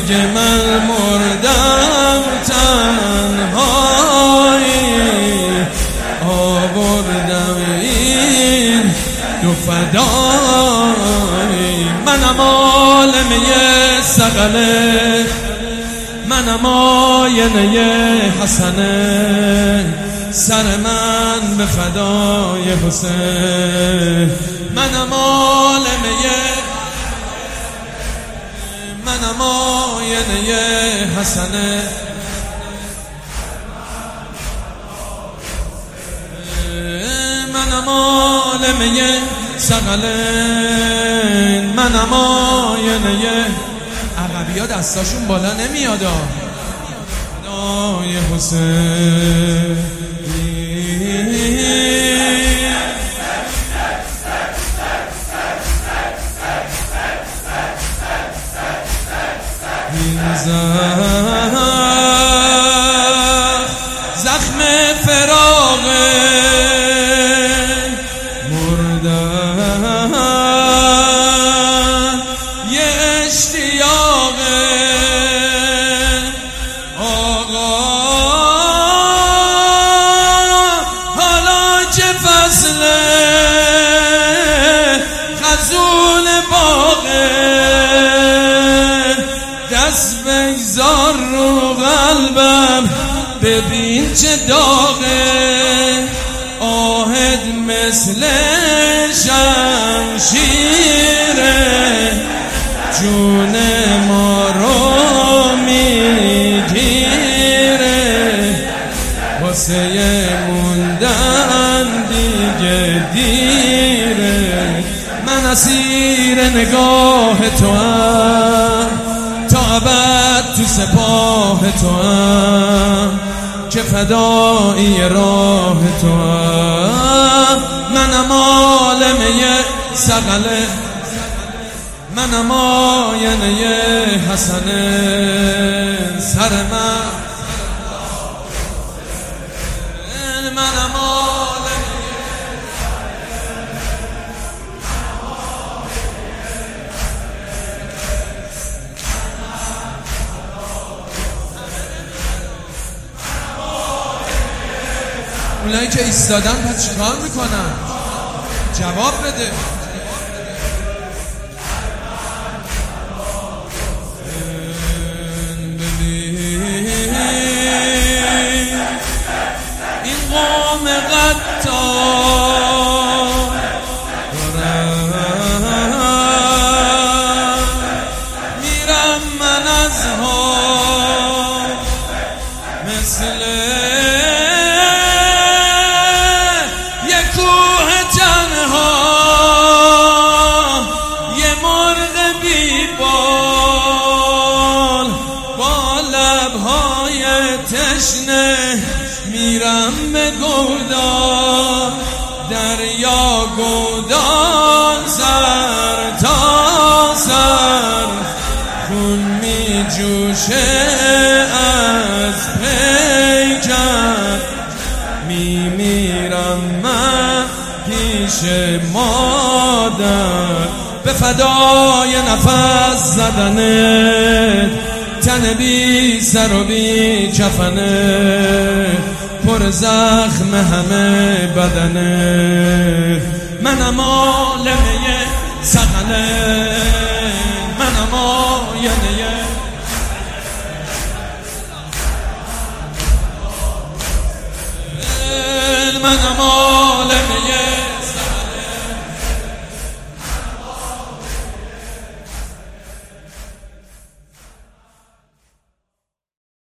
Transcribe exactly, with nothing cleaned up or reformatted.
دیگه من مردم تنهایی، آوردم این دو فدایی. منم عالمه سقله، منم آینه حسنه، سر من به فدای حسین. منم عالمه، منم آینه حسنه، منم عالمه ثقلین، منم آینه. عقبی ها دستاشون بالا نمیاد فدای حسین. این زخم فراق مردن، یه اشتیاق آقا، حالا که فصل خزون باغه، دست بگذار رو قلبم ببین چه داغه. آهد مثل شمشیره، جون ما رو میگیره. واسه موندن دیگه دیره. من اسیر نگاه تو هم، تا ابد تو سپاه تو هم، که فدایی راه تو هم. منم عالمه ثقله، منم آینه حسنه، سر من منم اونایی که ایستادن پس چیکار میکنن؟ جواب بده. این قوم قطار میرم من از ها مثل تشنه. میرم به گودان، دریا گودان، سر تا سر خون می جوشه از پیکر. می میرم من پیش مادر، به فدای نفس زدنه، تن بی سر و بی کفنه، پر زخم همه بدنه. منم عالمه ثقله،